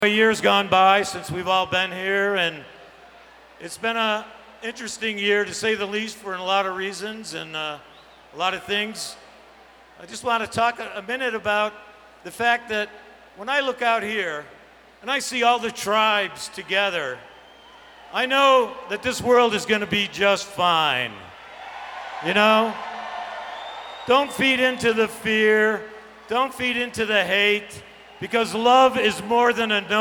A year's gone by since we've all been here, and it's been an interesting year, to say the least, for a lot of reasons and a lot of things. I just want to talk a minute about the fact that when I look out here and I see all the tribes together, I know that this world is going to be just fine. You know? Don't feed into the fear. Don't feed into the hate, because love is more than a